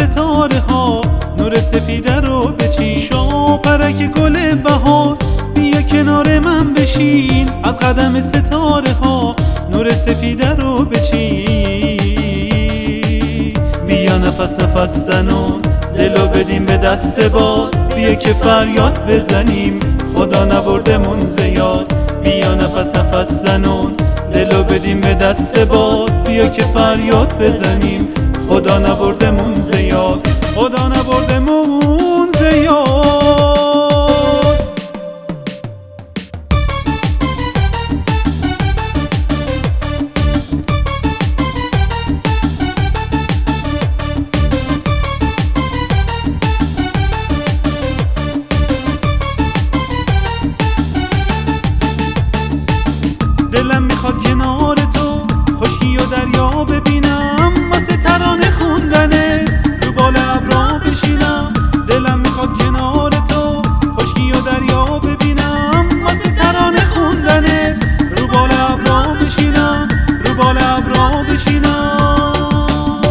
ستاره ها نور سفیده رو بچین. شاپرک گل بهار بیا کنار من بشین، از قدم ستاره ها نور سفیده رو بچین. بیا نفس نفس زنون دلو بدیم به دست باد، بیا که فریاد بزنیم خدا نبردمون زیاد. بیا نفس نفس زنون دلو بدیم به دست باد، بیا که فریاد بزنیم خدا نبردمون زیاد، خدا نبردمون زیاد. دلم میخواد کنار تو خشکی و دریا ببینم، واسه ترانه خوندنه رو بال ابرا بشینم. دلم میخواد کنار تو خشکی و دریا ببینم، واسه ترانه خوندنه رو بال ابرا بشینم، رو بال ابرا بشینم.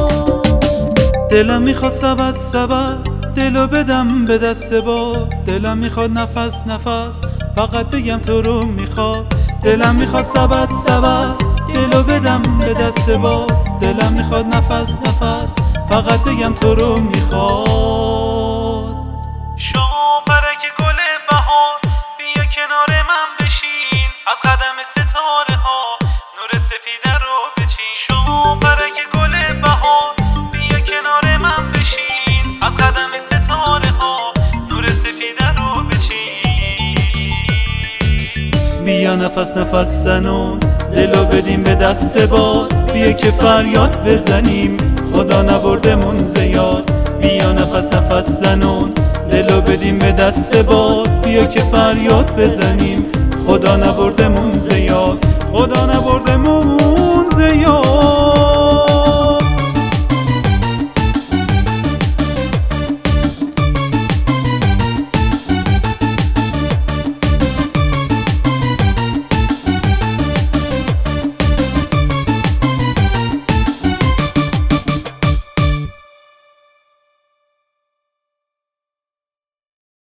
دلم میخواد سبد سبد دلو بدم به دست با، دلم میخواد نفس نفس فقط بگم تو رو میخواد. دلم میخواد سبد سبد دلو بدم به دست با، دلم میخواد نفس نفس فقط بگم تو رو میخواد. شاپرک گل بهار بیا کنار من بشین، از قدم ستاره ها نور سفیده رو بچین. شاپرک گل بهار بیا کنار من بشین، از قدم ستاره ها نور سفیده رو بچین. بیا نفس نفس زنون دلو بدیم به دست باد، بیا که فریاد بزنیم خدا نبردمون زیاد. بیا نفس نفس زنون دلو بدیم به دست باد، بیا که فریاد بزنیم خدا نبردمون زیاد، خدا نبردمون